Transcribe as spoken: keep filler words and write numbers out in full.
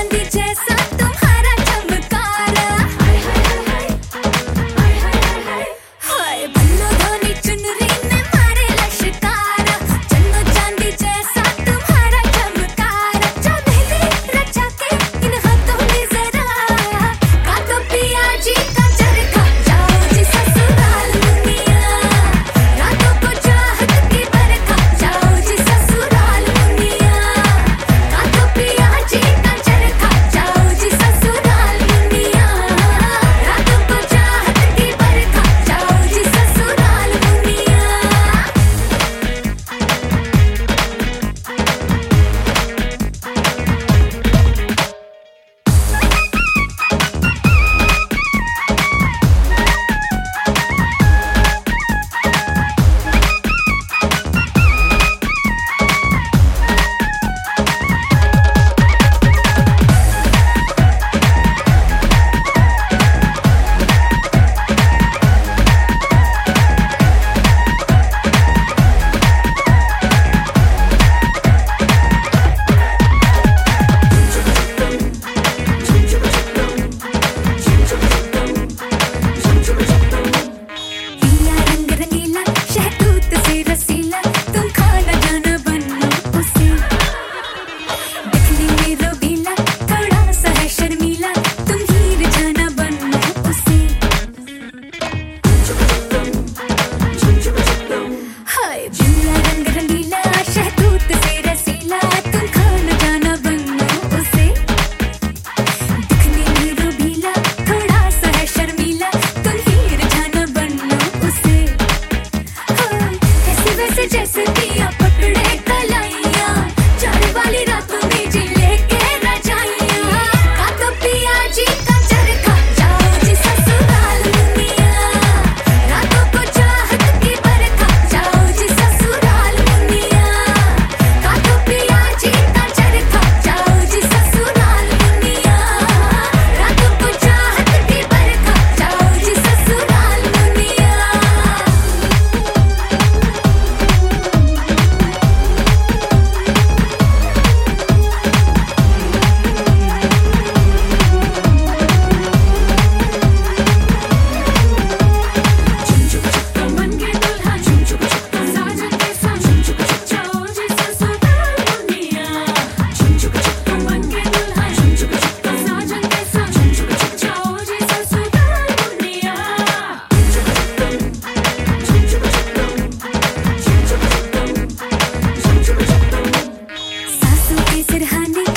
चांदी जैसा तुम्हारा चमकारा, हाय बल्लो धोनी चुनरी ने मारे लश्कारा, चन्नो चांदी जैसा तुम्हारा चमकारा, जो मेहंदी रचा के इन हाथों में जरा काटो पिया जी का चरखा, जाओ जी ससुराल मुनिया, रातों को चाहत की बरखा, जाओ जी ससुराल मुनिया, काटो पिया जी का चरखा, जाओ जी ससुराल मुनिया, रातों को चाहत की बरखा, जाओ जी ससुराल मुनिया। पीला रंग रंगीला शहतूत से रसीला, तुम खाना जाना बनो उसे, दिखने में रोबीला थोड़ा सा है शर्मीला, तुम हीर जाना बनो उसे, हाय पीला रंग रंगीला शहतूत से रसीला, तुम खाना जाना बनो उसे, दिखने में रोबीला थोड़ा सा है शर्मीला, तुम हीर जाना बनो उसे, हाय ऐसे वैसे जैसे पिया पकड़े कलाइयाँ, चार वाली रातों में जी लेके रजाइयाँ, काटो पिया जी का चरखा, जाओ जी ससुराल मुनिया, रातों को चाहत की बरखा, जाओ जी ससुराल मुनिया, काटो पिया जी का चरखा, जाओ जी ससुराल मुनिया, रातों को चाहत की बरखा, जाओ जी ससुराल मुनिया। मन के दुल्हन साजन के संग, जाओ जी ससुराल मुनिया, मन के दुल्हन साजन के संग, जाओ जी ससुराल मुनिया। सासों के सिरहाने